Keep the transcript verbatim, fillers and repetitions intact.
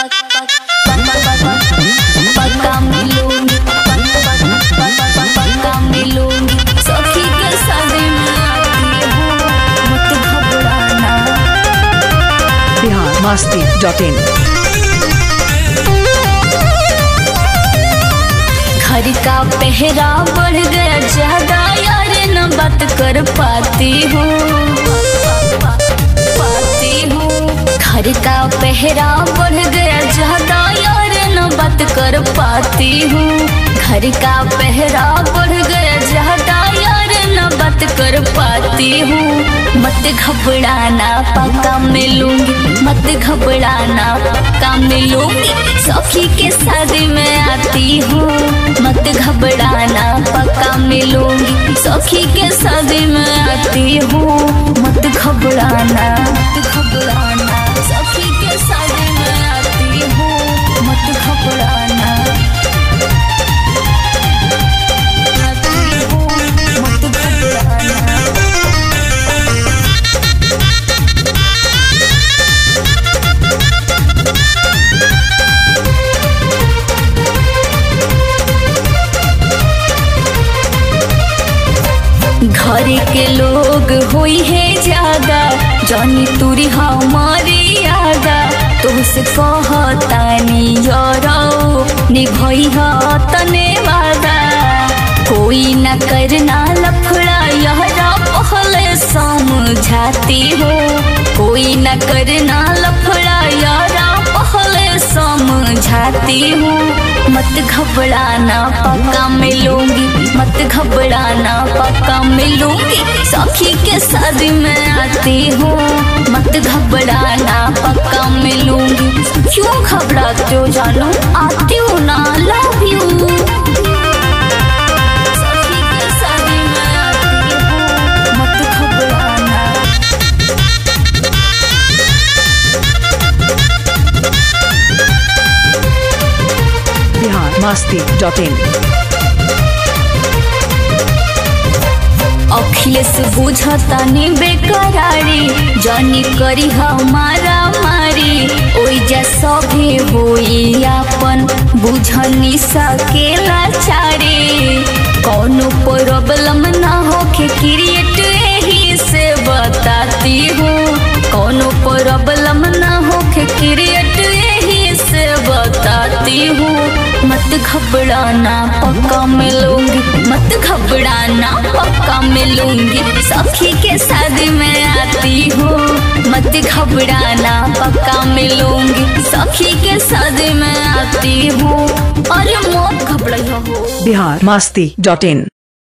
पक्का मिलूंगी, पक्का मिलूंगी, सखी के शादी में आती हूँ, मत घबराना। Bihar Masti dot in. घर का पहरा बढ़ गया ज्यादा यार, न बात कर पाती हूँ पाती हूँ। घर का पहरा बढ़ गया ज्यादा यार, न बात कर पाती हूँ। घर का पहरा बढ़ गया ज्यादा यार, न बात कर पाती हूँ। मत घबराना पक्का मिलूंगी, मत घबराना पक्का मिलूंगी, सखी के शादी में आती हूँ। मत घबराना पक्का मिलूंगी, सखी के शादी में आती हूँ। मत घबराना, मत घबराना, सखी के शादी में आती हूँ। मत घबराना, आती हूँ, मत घबराना। घर के लोग होई है ज्यादा, जानी तुरी हमारी यादा। तुझसे कहतानी यारो निभई ह तने वादा। कोई न करना लफड़ा यारा पहले समझाती हो। कोई न करना लफड़ा यारा पहले समझाती हूँ। मत घबराना पक्का मिलूंगी, मत घबराना पक्का मिलूंगी, सखी के शादी में आती हूँ। मत घबराना पक्का मिलूंगी, क्यों घबराते हो जानू, आती हूँ ना, लव यू। सखी के शादी में आती हूँ, मत घबराना। Bihar Masti dot in. अखिलेश बुझतानी बेकरारी, जानी करी हमारा मारी। ओइजा सभे होई आपन, बुझनी सकेला चारी। कौनो प्रॉब्लम ना होके क्रिएट यही से बताती हूँ। कौनो प्रॉब्लम ना होके क्रिएट यही से बताती हूँ। मत घबराना पक्का मिलूंगी, मत घबराना पक्का मिलूंगी, सखी के शादी में आती हूँ। मत घबराना पक्का मिलूंगी, सखी के शादी में आती हूँ। अरे मत घबराइयो हो। बिहार मस्ती डॉट इन।